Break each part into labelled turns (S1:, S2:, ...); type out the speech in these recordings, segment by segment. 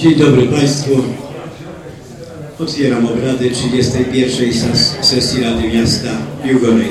S1: Dzień dobry Państwu. Otwieram obrady 31. sesji Rady Miasta Biłgoraj.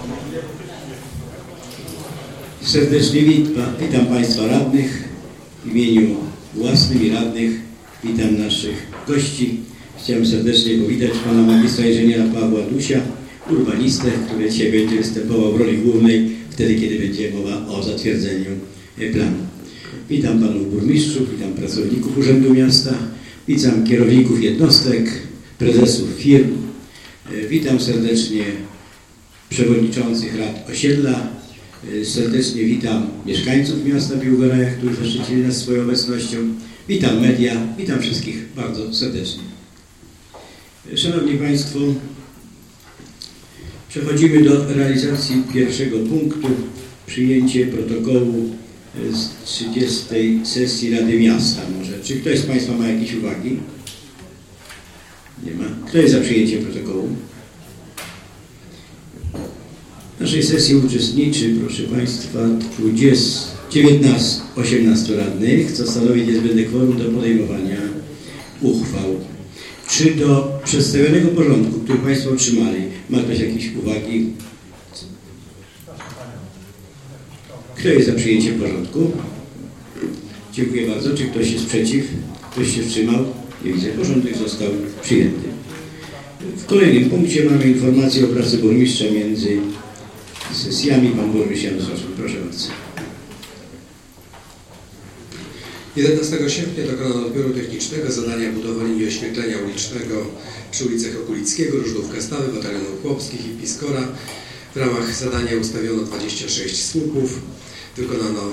S1: Serdecznie witam Państwa radnych. W imieniu własnym i radnych witam naszych gości. Chciałem serdecznie powitać Pana magistra inżyniera Pawła Dusia, urbanistę, który dzisiaj będzie występował w roli głównej wtedy, kiedy będzie mowa o zatwierdzeniu planu. Witam Panów Burmistrzów, witam pracowników Urzędu Miasta, witam kierowników jednostek, prezesów firm, witam serdecznie przewodniczących rad osiedla, serdecznie witam mieszkańców miasta Biłgoraja, którzy zaszczycili nas swoją obecnością, witam media, witam wszystkich bardzo serdecznie. Szanowni Państwo, przechodzimy do realizacji pierwszego punktu, przyjęcie protokołu z 30. sesji Rady Miasta. Może, czy ktoś z Państwa ma jakieś uwagi? Nie ma. Kto jest za przyjęciem protokołu? W naszej sesji uczestniczy, proszę Państwa, 18 radnych, co stanowi niezbędne kworum do podejmowania uchwał. Czy do przedstawionego porządku, który Państwo otrzymali, ma ktoś jakieś uwagi? Kto jest za przyjęciem porządku? Dziękuję bardzo. Czy ktoś jest przeciw? Ktoś się wstrzymał? Nie widzę. Porządek został przyjęty. W kolejnym punkcie mamy informację o pracy burmistrza między sesjami. Pan burmistrz Jan Sosol. Proszę bardzo.
S2: 11 sierpnia dokonano odbioru technicznego zadania budowy linii oświetlenia ulicznego przy ulicach Okulickiego, Różnówka-Stawy, Batalionów Chłopskich i Piskora. W ramach zadania ustawiono 26 słupów, wykonano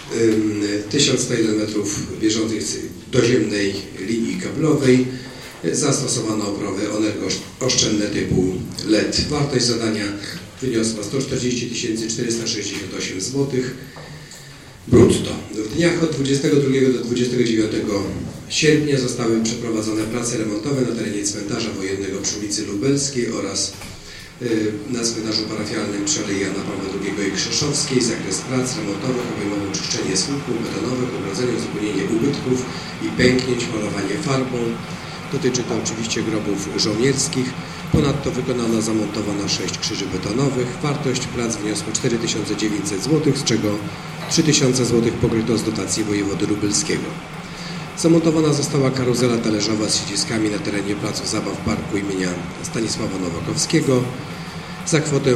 S2: 1101 metrów bieżącej doziemnej linii kablowej, zastosowano oprawy energooszczędne typu LED. Wartość zadania wyniosła 140 468 zł brutto. W dniach od 22 do 29 sierpnia zostały przeprowadzone prace remontowe na terenie cmentarza wojennego przy ulicy Lubelskiej oraz na cmentarzu parafialnym przy Alei Jana Pawła II i Krzeszowskiej. Zakres prac remontowych obejmował czyszczenie słupków betonowych, ogrodzenie, uzupełnienie ubytków i pęknięć, malowanie farbą. Dotyczy to oczywiście grobów żołnierskich. Ponadto wykonano, zamontowano 6 krzyży betonowych. Wartość prac wyniosła 4900 zł, z czego 3000 zł pokryto z dotacji wojewody lubelskiego. Zamontowana została karuzela talerzowa z siedziskami na terenie placu zabaw parku imienia Stanisława Nowakowskiego za kwotę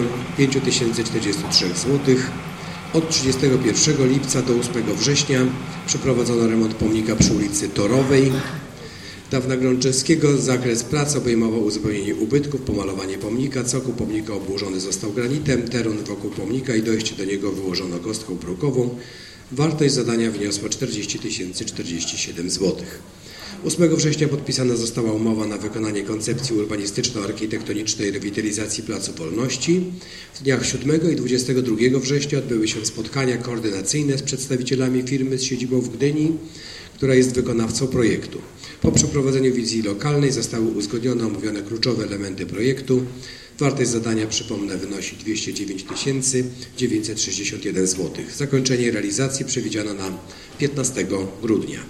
S2: 5043 zł. Od 31 lipca do 8 września przeprowadzono remont pomnika przy ulicy Torowej dawna Grączewskiego. Zakres prac obejmował uzupełnienie ubytków, pomalowanie pomnika, cokół pomnika obłożony został granitem, teren wokół pomnika i dojście do niego wyłożono kostką brukową. Wartość zadania wyniosła 40 047 zł. 8 września podpisana została umowa na wykonanie koncepcji urbanistyczno-architektonicznej rewitalizacji Placu Wolności. W dniach 7 i 22 września odbyły się spotkania koordynacyjne z przedstawicielami firmy z siedzibą w Gdyni, która jest wykonawcą projektu. Po przeprowadzeniu wizji lokalnej zostały uzgodnione omówione kluczowe elementy projektu. Wartość zadania, przypomnę, wynosi 209 961 zł. Zakończenie realizacji przewidziano na 15 grudnia.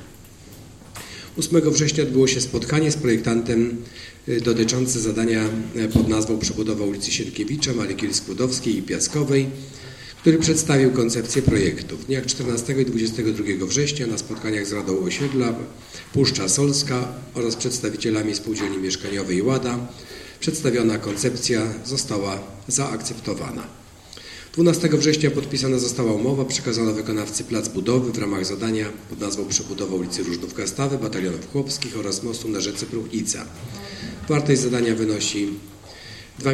S2: 8 września odbyło się spotkanie z projektantem dotyczące zadania pod nazwą przebudowa ulicy Sienkiewicza, Maryki Skłodowskiej i Piaskowej, który przedstawił koncepcję projektu. W dniach 14 i 22 września na spotkaniach z Radą Osiedla Puszcza Solska oraz przedstawicielami spółdzielni mieszkaniowej Łada przedstawiona koncepcja została zaakceptowana. 12 września podpisana została umowa, przekazano wykonawcy plac budowy w ramach zadania pod nazwą przebudowa ulicy Różnówka-Stawy, Batalionów Chłopskich oraz mostu na rzece Pruchnica. Wartość zadania wynosi 2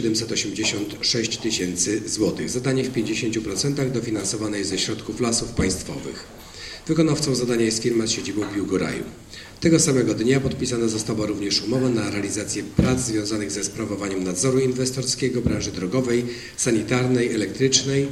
S2: 786 000 zł. Zadanie w 50% dofinansowane jest ze środków Lasów Państwowych. Wykonawcą zadania jest firma z siedzibą w Biłgoraju. Tego samego dnia podpisana została również umowa na realizację prac związanych ze sprawowaniem nadzoru inwestorskiego branży drogowej, sanitarnej, elektrycznej.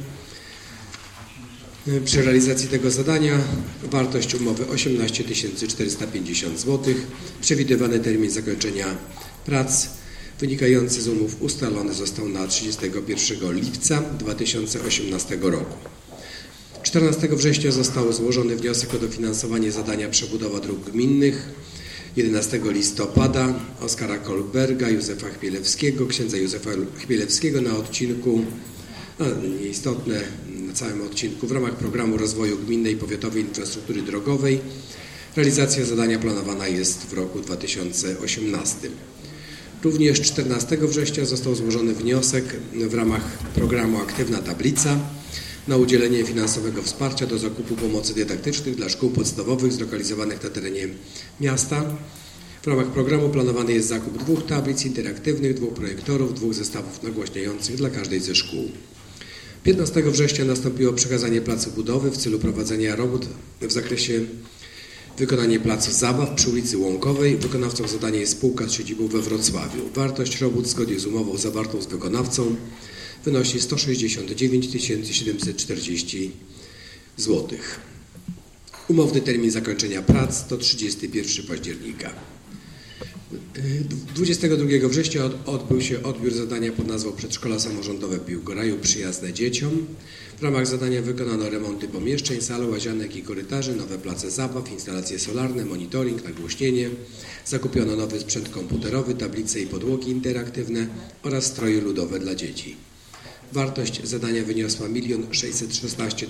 S2: Przy realizacji tego zadania wartość umowy 18 450 zł. Przewidywany termin zakończenia prac wynikający z umów ustalony został na 31 lipca 2018 roku. 14 września został złożony wniosek o dofinansowanie zadania przebudowa dróg gminnych. 11 listopada Oskara Kolberga, Józefa Chmielewskiego, księdza Józefa Chmielewskiego na odcinku, nieistotne, na całym odcinku w ramach programu rozwoju gminnej i powiatowej infrastruktury drogowej. Realizacja zadania planowana jest w roku 2018. Również 14 września został złożony wniosek w ramach programu Aktywna Tablica na udzielenie finansowego wsparcia do zakupu pomocy dydaktycznych dla szkół podstawowych zlokalizowanych na terenie miasta. W ramach programu planowany jest zakup 2 tablic interaktywnych, 2 projektorów, 2 zestawów nagłaśniających dla każdej ze szkół. 15 września nastąpiło przekazanie placu budowy w celu prowadzenia robót w zakresie wykonania placu zabaw przy ulicy Łąkowej. Wykonawcą zadania jest spółka z siedzibą we Wrocławiu. Wartość robót zgodnie z umową zawartą z wykonawcą wynosi 169 740 zł. Umowny termin zakończenia prac to 31 października. 22 września odbył się odbiór zadania pod nazwą Przedszkola Samorządowe w Biłgoraju przyjazne dzieciom. W ramach zadania wykonano remonty pomieszczeń, sal, łazianek i korytarzy, nowe place zabaw, instalacje solarne, monitoring, nagłośnienie. Zakupiono nowy sprzęt komputerowy, tablice i podłogi interaktywne oraz stroje ludowe dla dzieci. Wartość zadania wyniosła 1 616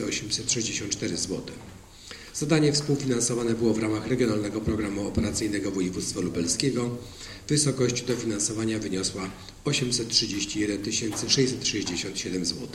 S2: 864 zł. Zadanie współfinansowane było w ramach Regionalnego Programu Operacyjnego Województwa Lubelskiego. Wysokość dofinansowania wyniosła 831 667 zł.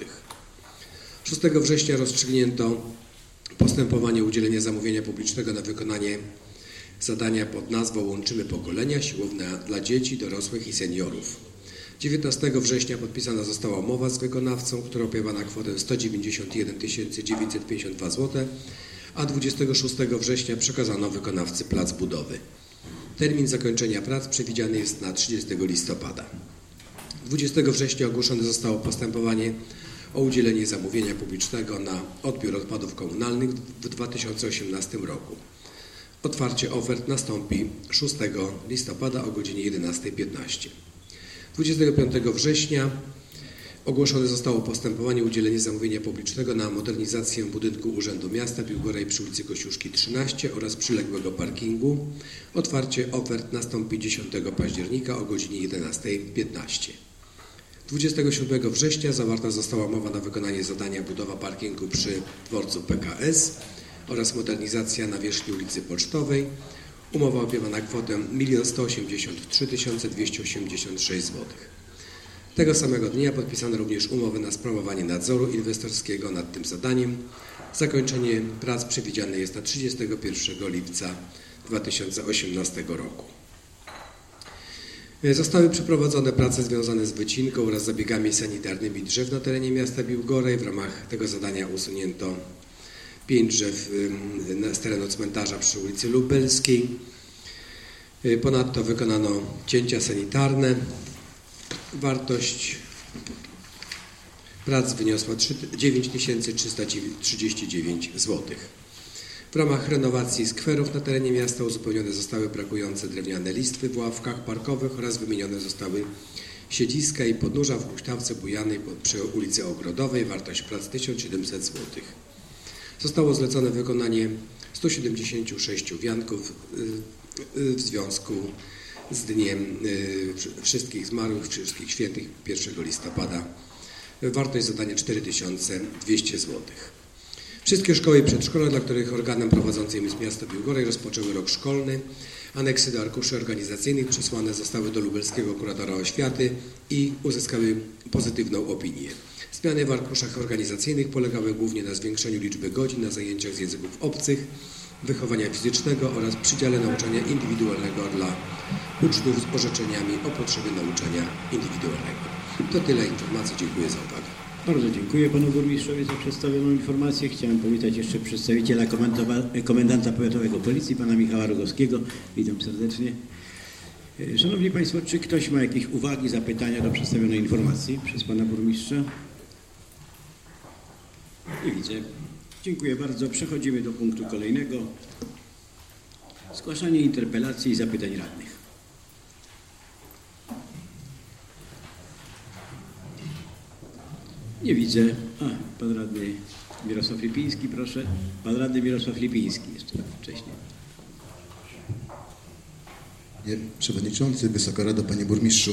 S2: 6 września rozstrzygnięto postępowanie udzielenia zamówienia publicznego na wykonanie zadania pod nazwą Łączymy Pokolenia, siłownia dla dzieci, dorosłych i seniorów. 19 września podpisana została umowa z wykonawcą, która opiewa na kwotę 191 952 zł, a 26 września przekazano wykonawcy plac budowy. Termin zakończenia prac przewidziany jest na 30 listopada. 20 września ogłoszone zostało postępowanie o udzielenie zamówienia publicznego na odbiór odpadów komunalnych w 2018 roku. Otwarcie ofert nastąpi 6 listopada o godzinie 11:15. 25 września ogłoszone zostało postępowanie o udzielenie zamówienia publicznego na modernizację budynku Urzędu Miasta Biłgoraj przy ulicy Kościuszki 13 oraz przyległego parkingu. Otwarcie ofert nastąpi 10 października o godzinie 11:15. 27 września zawarta została umowa na wykonanie zadania budowa parkingu przy dworcu PKS oraz modernizacja nawierzchni ulicy Pocztowej. Umowa opiewa na kwotę 1 183 286 zł. Tego samego dnia podpisano również umowę na sprawowanie nadzoru inwestorskiego nad tym zadaniem. Zakończenie prac przewidziane jest na 31 lipca 2018 roku. Zostały przeprowadzone prace związane z wycinką oraz zabiegami sanitarnymi drzew na terenie miasta Biłgoraj. W ramach tego zadania usunięto 5 drzew z terenu cmentarza przy ulicy Lubelskiej. Ponadto wykonano cięcia sanitarne. Wartość prac wyniosła 9 339 zł. W ramach renowacji skwerów na terenie miasta uzupełnione zostały brakujące drewniane listwy w ławkach parkowych oraz wymienione zostały siedziska i podnóża w huśtawce bujanej przy ulicy Ogrodowej. Wartość prac 1700 zł. Zostało zlecone wykonanie 176 wianków w związku z Dniem Wszystkich Zmarłych, Wszystkich Świętych 1 listopada. Wartość zadania 4200 zł. Wszystkie szkoły i przedszkola, dla których organem prowadzącym jest miasto Biłgoraj, rozpoczęły rok szkolny. Aneksy do arkuszy organizacyjnych przesłane zostały do lubelskiego kuratora oświaty i uzyskały pozytywną opinię. Zmiany w arkuszach organizacyjnych polegały głównie na zwiększeniu liczby godzin na zajęciach z języków obcych, wychowania fizycznego oraz przydziale nauczania indywidualnego dla uczniów z orzeczeniami o potrzebie nauczania indywidualnego. To tyle informacji. Dziękuję za uwagę.
S1: Bardzo dziękuję panu burmistrzowi za przedstawioną informację. Chciałem powitać jeszcze przedstawiciela komendanta powiatowego Policji, pana Michała Rogowskiego. Witam serdecznie. Szanowni Państwo, czy ktoś ma jakieś uwagi, zapytania do przedstawionej informacji przez pana burmistrza? Nie widzę. Dziękuję bardzo. Przechodzimy do punktu kolejnego. Zgłaszanie interpelacji i zapytań radnych. Nie widzę. Pan radny Mirosław Lipiński, proszę. Pan radny Mirosław Lipiński jeszcze wcześniej.
S3: Panie Przewodniczący, Wysoka Rado, Panie Burmistrzu.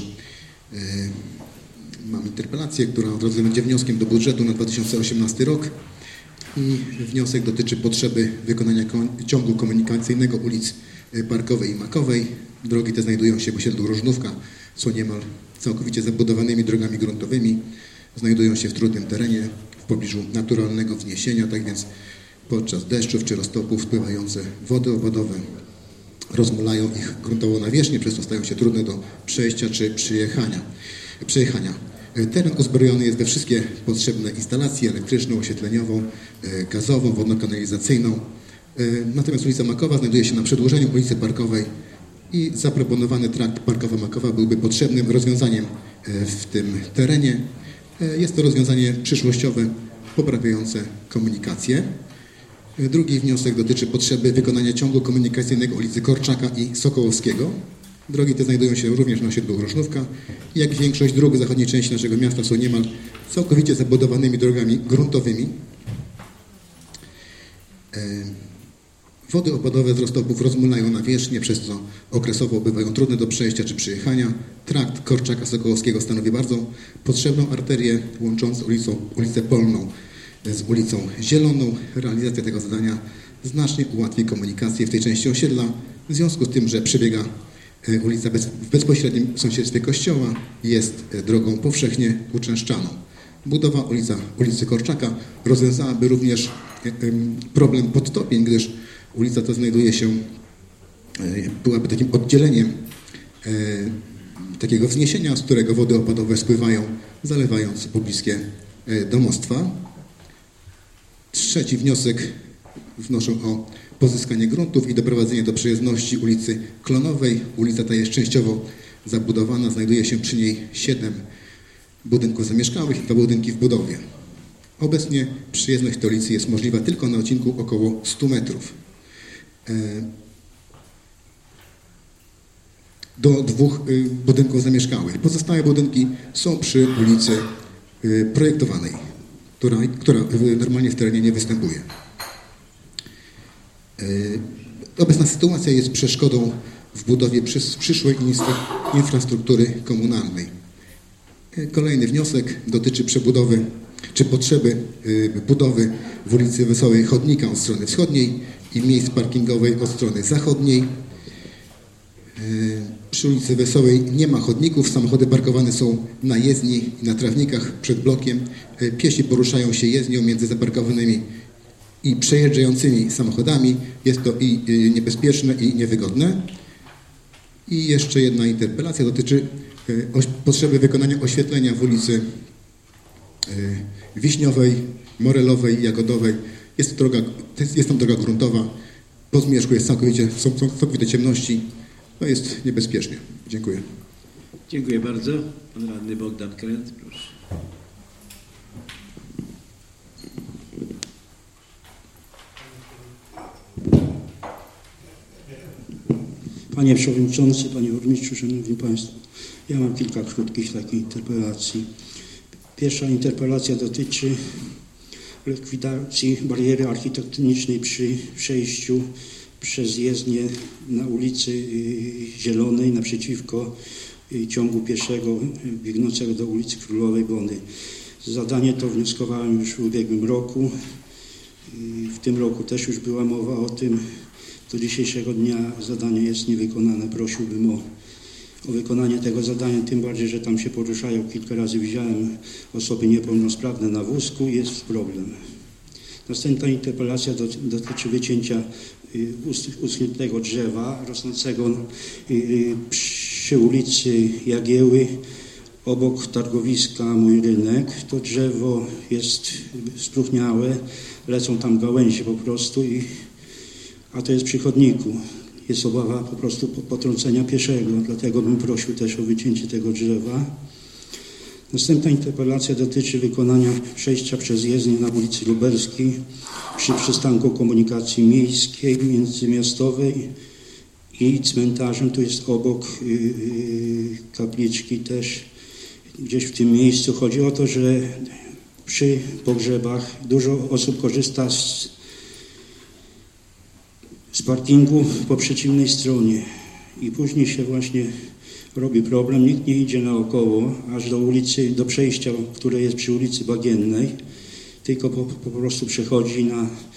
S3: Mam interpelację, która od razu będzie wnioskiem do budżetu na 2018 rok. I wniosek dotyczy potrzeby wykonania ciągu komunikacyjnego ulic Parkowej i Makowej. Drogi te znajdują się w osiedlu Rożnówka, są niemal całkowicie zabudowanymi drogami gruntowymi. Znajdują się w trudnym terenie, w pobliżu naturalnego wzniesienia, tak więc podczas deszczów czy roztopów wpływające wody opadowe rozmulają ich gruntową nawierzchnię, przez co stają się trudne do przejścia czy przejechania. Teren uzbrojony jest we wszystkie potrzebne instalacje elektryczną, oświetleniową, gazową, wodno-kanalizacyjną. Natomiast ulica Makowa znajduje się na przedłużeniu ulicy Parkowej i zaproponowany trakt Parkowa-Makowa byłby potrzebnym rozwiązaniem w tym terenie. Jest to rozwiązanie przyszłościowe, poprawiające komunikację. Drugi wniosek dotyczy potrzeby wykonania ciągu komunikacyjnego ulicy Korczaka i Sokołowskiego. Drogi te znajdują się również na osiedlu Rożnówka. Jak większość dróg w zachodniej części naszego miasta są niemal całkowicie zabudowanymi drogami gruntowymi. Wody opadowe z roztopów rozmulają nawierzchnię, przez co okresowo bywają trudne do przejścia czy przejechania. Trakt Korczaka-Sokołowskiego stanowi bardzo potrzebną arterię łączącą ulicę Polną z ulicą Zieloną. Realizacja tego zadania znacznie ułatwi komunikację w tej części osiedla, w związku z tym, że przebiega ulica w bezpośrednim sąsiedztwie kościoła, jest drogą powszechnie uczęszczaną. Budowa ulicy Korczaka rozwiązałaby również problem podtopień, gdyż ulica ta znajduje się, byłaby takim oddzieleniem takiego wzniesienia, z którego wody opadowe spływają, zalewając pobliskie domostwa. Trzeci wniosek wnoszę o pozyskanie gruntów i doprowadzenie do przejezdności ulicy Klonowej. Ulica ta jest częściowo zabudowana, znajduje się przy niej 7 budynków zamieszkałych i 2 budynki w budowie. Obecnie przejezdność tej ulicy jest możliwa tylko na odcinku około 100 metrów. Do 2 budynków zamieszkałych. Pozostałe budynki są przy ulicy projektowanej, która normalnie w terenie nie występuje. Obecna sytuacja jest przeszkodą w budowie przyszłej infrastruktury komunalnej. Kolejny wniosek dotyczy przebudowy czy potrzeby budowy w ulicy Wesołej chodnika od strony wschodniej i miejsc parkingowej od strony zachodniej. Przy ulicy Wesołej nie ma chodników, samochody parkowane są na jezdni i na trawnikach przed blokiem. Piesi poruszają się jezdnią między zaparkowanymi i przejeżdżającymi samochodami. Jest to i niebezpieczne, i niewygodne. I jeszcze jedna interpelacja dotyczy potrzeby wykonania oświetlenia w ulicy Wiśniowej, Morelowej, Jagodowej. Jest tam droga gruntowa. Po zmierzchu są całkowite ciemności. To jest niebezpiecznie. Dziękuję.
S1: Dziękuję bardzo. Pan radny Bogdan Kręt, proszę.
S4: Panie Przewodniczący, Panie Burmistrzu, Szanowni Państwo, ja mam kilka krótkich takich interpelacji. Pierwsza interpelacja dotyczy likwidacji bariery architektonicznej przy przejściu przez jezdnię na ulicy Zielonej naprzeciwko ciągu pieszego biegnącego do ulicy Królowej Bondy. Zadanie to wnioskowałem już w ubiegłym roku. W tym roku też już była mowa o tym. Do dzisiejszego dnia zadanie jest niewykonane. Prosiłbym o wykonanie tego zadania, tym bardziej, że tam się poruszają. Kilka razy widziałem osoby niepełnosprawne na wózku i jest problem. Następna interpelacja dotyczy wycięcia uschniętego drzewa rosnącego przy ulicy Jagieły obok targowiska Mój Rynek. To drzewo jest spróchniałe, lecą tam gałęzie po prostu, a to jest przy chodniku. Jest obawa po prostu potrącenia pieszego, dlatego bym prosił też o wycięcie tego drzewa. Następna interpelacja dotyczy wykonania przejścia przez jezdnię na ulicy Lubelskiej przy przystanku komunikacji miejskiej, międzymiastowej i cmentarzem. Tu jest obok kapliczki też, gdzieś w tym miejscu. Chodzi o to, że przy pogrzebach. Dużo osób korzysta z parkingu po przeciwnej stronie i później się właśnie robi problem. Nikt nie idzie naokoło, aż do ulicy, do przejścia, które jest przy ulicy Bagiennej, tylko po prostu przechodzi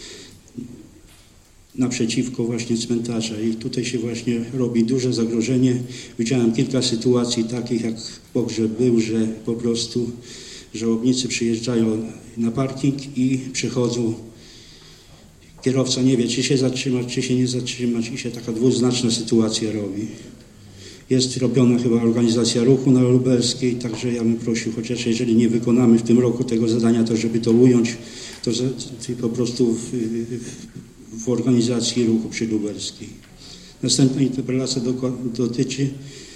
S4: naprzeciwko właśnie cmentarza i tutaj się właśnie robi duże zagrożenie. Widziałem kilka sytuacji takich, jak pogrzeb był, że po prostu żałobnicy przyjeżdżają na parking i przechodzą. Kierowca nie wie, czy się zatrzymać, czy się nie zatrzymać i się taka dwuznaczna sytuacja robi. Jest robiona chyba organizacja ruchu na Lubelskiej, także ja bym prosił, chociaż jeżeli nie wykonamy w tym roku tego zadania, to żeby to ująć, to po prostu w organizacji ruchu przy Lubelskiej. Następna interpelacja dotyczy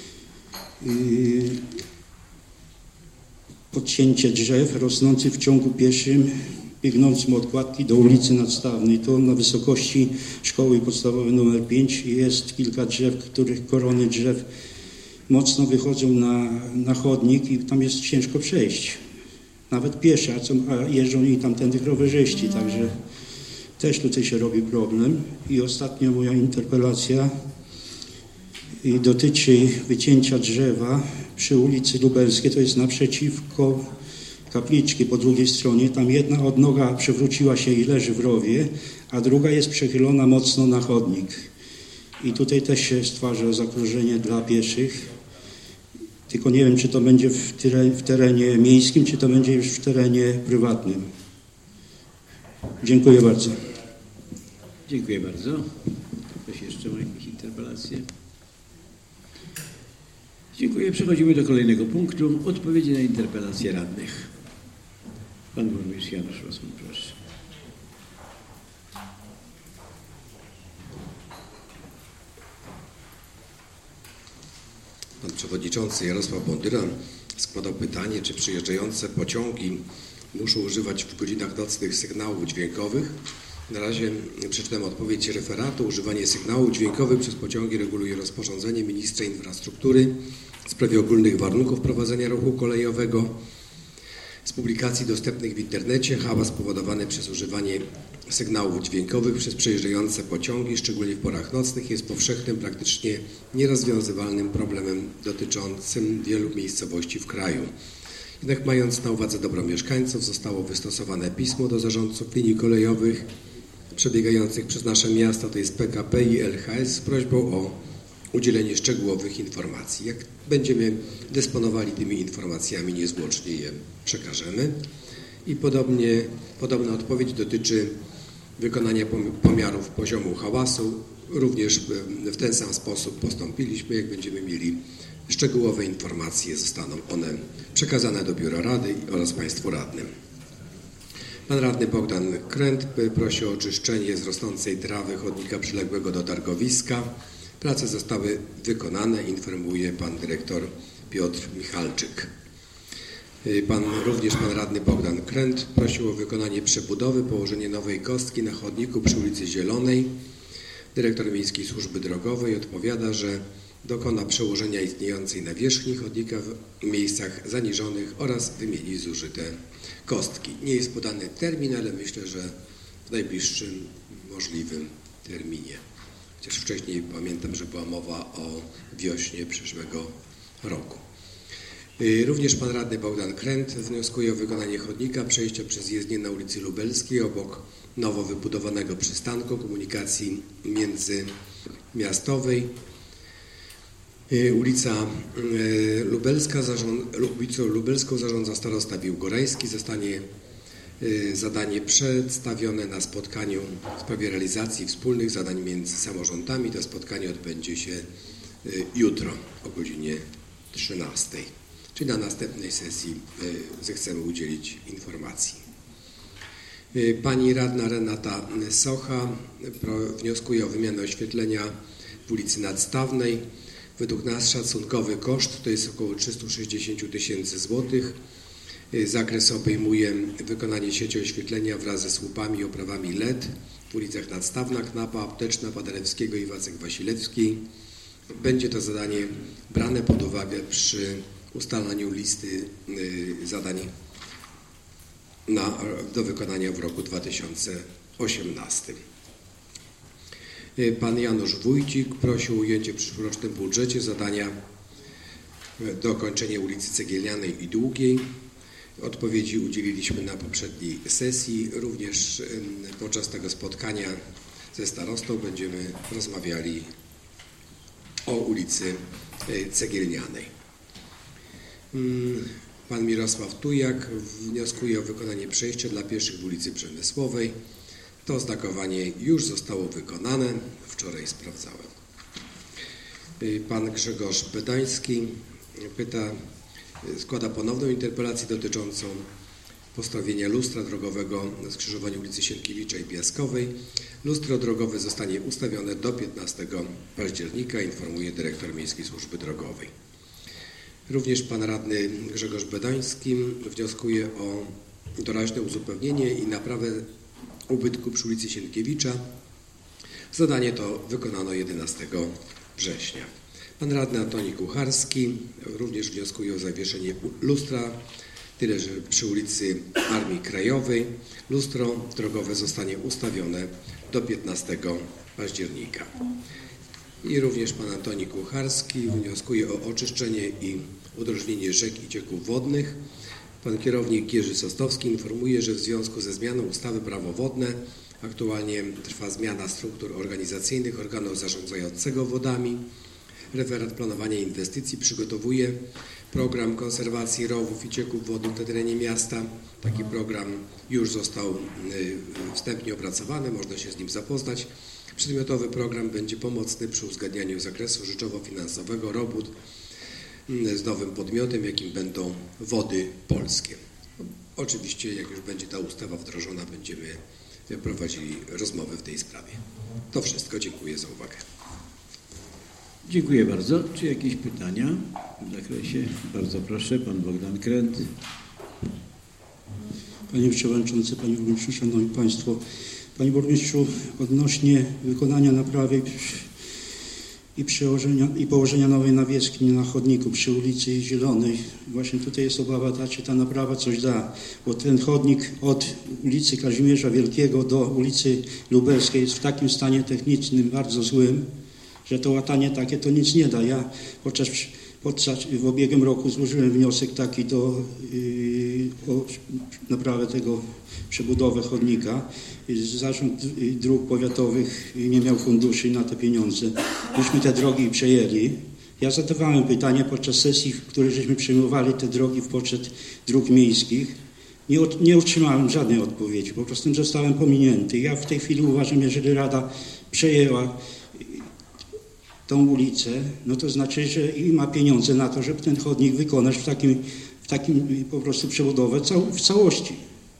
S4: podcięcia drzew rosnących w ciągu pieszym biegnącym od Kładki do ulicy Nadstawnej. To na wysokości szkoły podstawowej nr 5 jest kilka drzew, których korony drzew mocno wychodzą na chodnik i tam jest ciężko przejść. Nawet piesze, a jeżdżą i tamtędy rowerzyści, także też tutaj się robi problem. I ostatnia moja interpelacja dotyczy wycięcia drzewa przy ulicy Lubelskiej, to jest naprzeciwko kapliczki po drugiej stronie. Tam jedna odnoga przewróciła się i leży w rowie, a druga jest przechylona mocno na chodnik. I tutaj też się stwarza zagrożenie dla pieszych. Tylko nie wiem, czy to będzie w terenie miejskim, czy to będzie już w terenie prywatnym. Dziękuję bardzo.
S1: Dziękuję bardzo. Ktoś jeszcze ma jakieś interpelacje? Dziękuję. Przechodzimy do kolejnego punktu. Odpowiedzi na interpelacje radnych. Pan burmistrz Janusz Rosman, proszę.
S2: Pan przewodniczący Jarosław Bondyra składał pytanie, czy przyjeżdżające pociągi muszą używać w godzinach nocnych sygnałów dźwiękowych. Na razie przeczytam odpowiedź referatu. Używanie sygnałów dźwiękowych przez pociągi reguluje rozporządzenie ministra infrastruktury w sprawie ogólnych warunków prowadzenia ruchu kolejowego. Z publikacji dostępnych w internecie hałas spowodowany przez używanie sygnałów dźwiękowych przez przejeżdżające pociągi, szczególnie w porach nocnych, jest powszechnym, praktycznie nierozwiązywalnym problemem dotyczącym wielu miejscowości w kraju. Jednak mając na uwadze dobro mieszkańców, zostało wystosowane pismo do zarządców linii kolejowych przebiegających przez nasze miasto, to jest PKP i LHS, z prośbą o udzielenie szczegółowych informacji. Jak będziemy dysponowali tymi informacjami, niezwłocznie je przekażemy. I podobna odpowiedź dotyczy wykonania pomiarów poziomu hałasu. Również w ten sam sposób postąpiliśmy. Jak będziemy mieli szczegółowe informacje, zostaną one przekazane do Biura Rady oraz Państwu radnym. Pan radny Bogdan Kręt prosi o oczyszczenie z rosnącej trawy chodnika przyległego do targowiska. Prace zostały wykonane, informuje pan dyrektor Piotr Michalczyk. Również pan radny Bogdan Kręt prosił o wykonanie przebudowy, położenie nowej kostki na chodniku przy ulicy Zielonej. Dyrektor Miejskiej Służby Drogowej odpowiada, że dokona przełożenia istniejącej nawierzchni chodnika w miejscach zaniżonych oraz wymieni zużyte kostki. Nie jest podany termin, ale myślę, że w najbliższym możliwym terminie. Chociaż wcześniej pamiętam, że była mowa o wiośnie przyszłego roku. Również pan radny Bogdan Kręt wnioskuje o wykonanie chodnika przejścia przez jezdnię na ulicy Lubelskiej obok nowo wybudowanego przystanku komunikacji międzymiastowej. Ulicą Lubelską zarządza starosta Biłgorajski. Zostanie zadanie przedstawione na spotkaniu w sprawie realizacji wspólnych zadań między samorządami. To spotkanie odbędzie się jutro o godzinie 13. Czyli na następnej sesji zechcemy udzielić informacji. Pani radna Renata Socha wnioskuje o wymianę oświetlenia w ulicy Nadstawnej. Według nas szacunkowy koszt to jest około 360 000 złotych. Zakres obejmuje wykonanie sieci oświetlenia wraz ze słupami i oprawami LED w ulicach Nadstawna, Knapa, Apteczna, Paderewskiego i Wacek-Wasilewskiej. Będzie to zadanie brane pod uwagę przy ustalaniu listy zadań do wykonania w roku 2018. Pan Janusz Wójcik prosił o ujęcie w przyszłorocznym budżecie zadania dokończenie ulicy Cegielnianej i Długiej. Odpowiedzi udzieliliśmy na poprzedniej sesji. Również podczas tego spotkania ze starostą będziemy rozmawiali o ulicy Cegielnianej. Pan Mirosław Tujak wnioskuje o wykonanie przejścia dla pieszych w ulicy Przemysłowej. To oznakowanie już zostało wykonane. Wczoraj sprawdzałem. Pan Grzegorz Bedański składa ponowną interpelację dotyczącą postawienia lustra drogowego na skrzyżowaniu ulicy Sienkiewicza i Piaskowej. Lustro drogowe zostanie ustawione do 15 października, informuje dyrektor Miejskiej Służby Drogowej. Również pan radny Grzegorz Bedański wnioskuje o doraźne uzupełnienie i naprawę ubytku przy ulicy Sienkiewicza. Zadanie to wykonano 11 września. Pan radny Antoni Kucharski również wnioskuje o zawieszenie lustra, tyle że przy ulicy Armii Krajowej lustro drogowe zostanie ustawione do 15 października. I również pan Antoni Kucharski wnioskuje o oczyszczenie i udrożnienie rzek i cieków wodnych. Pan kierownik Jerzy Sostowski informuje, że w związku ze zmianą ustawy Prawo wodne aktualnie trwa zmiana struktur organizacyjnych organu zarządzającego wodami. Referat planowania inwestycji przygotowuje program konserwacji rowów i cieków wodnych na terenie miasta. Taki program już został wstępnie opracowany, można się z nim zapoznać. Przedmiotowy program będzie pomocny przy uzgadnianiu zakresu rzeczowo-finansowego robót z nowym podmiotem, jakim będą Wody Polskie. Oczywiście, jak już będzie ta ustawa wdrożona, będziemy prowadzili rozmowy w tej sprawie. To wszystko. Dziękuję za uwagę.
S1: Dziękuję bardzo. Czy jakieś pytania w zakresie? Bardzo proszę, pan Bogdan Kręt.
S4: Panie Przewodniczący, Panie Burmistrzu, Szanowni Państwo. Panie Burmistrzu, odnośnie wykonania naprawy i położenia nowej nawieski na chodniku przy ulicy Zielonej. Właśnie tutaj jest obawa, czy ta naprawa coś da, bo ten chodnik od ulicy Kazimierza Wielkiego do ulicy Lubelskiej jest w takim stanie technicznym bardzo złym, że to łatanie takie to nic nie da. Ja w ubiegłym roku złożyłem wniosek taki o naprawę tego, przebudowę chodnika. Zarząd Dróg Powiatowych nie miał funduszy na te pieniądze. Myśmy te drogi przejęli. Ja zadawałem pytanie podczas sesji, w której żeśmy przejmowali te drogi w poczet dróg miejskich. Nie otrzymałem żadnej odpowiedzi, po prostu zostałem pominięty. Ja w tej chwili uważam, jeżeli Rada przejęła tą ulicę, no to znaczy, że i ma pieniądze na to, żeby ten chodnik wykonać w takim po prostu przebudowę w całości.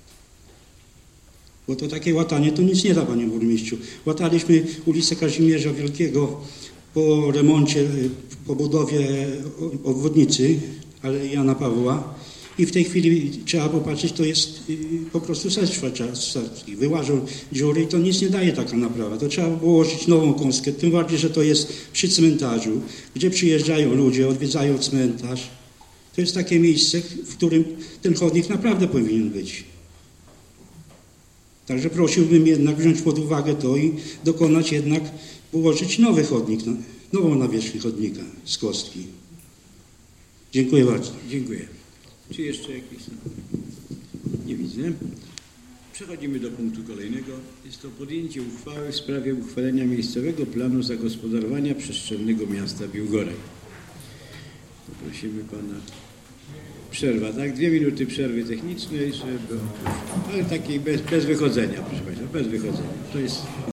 S4: Bo to takie łatanie to nic nie da, panie burmistrzu. Łataliśmy ulicę Kazimierza Wielkiego po remoncie, po budowie obwodnicy Alei Jana Pawła i w tej chwili trzeba popatrzeć, to jest po prostu seczwa czarski. Wyłażą dziury i to nic nie daje taka naprawa. To trzeba położyć nową kąskę, tym bardziej, że to jest przy cmentarzu, gdzie przyjeżdżają ludzie, odwiedzają cmentarz. To jest takie miejsce, w którym ten chodnik naprawdę powinien być. Także prosiłbym jednak wziąć pod uwagę to i dokonać jednak, ułożyć nowy chodnik, nową nawierzchnię chodnika z kostki. Dziękuję bardzo.
S1: Dziękuję. Czy jeszcze jakieś? Nie widzę. Przechodzimy do punktu kolejnego. Jest to podjęcie uchwały w sprawie uchwalenia miejscowego planu zagospodarowania przestrzennego miasta Biłgoraj. Poprosimy pana. Przerwa, tak? 2 minuty przerwy technicznej, ale takiej bez wychodzenia, proszę państwa, bez wychodzenia. To jest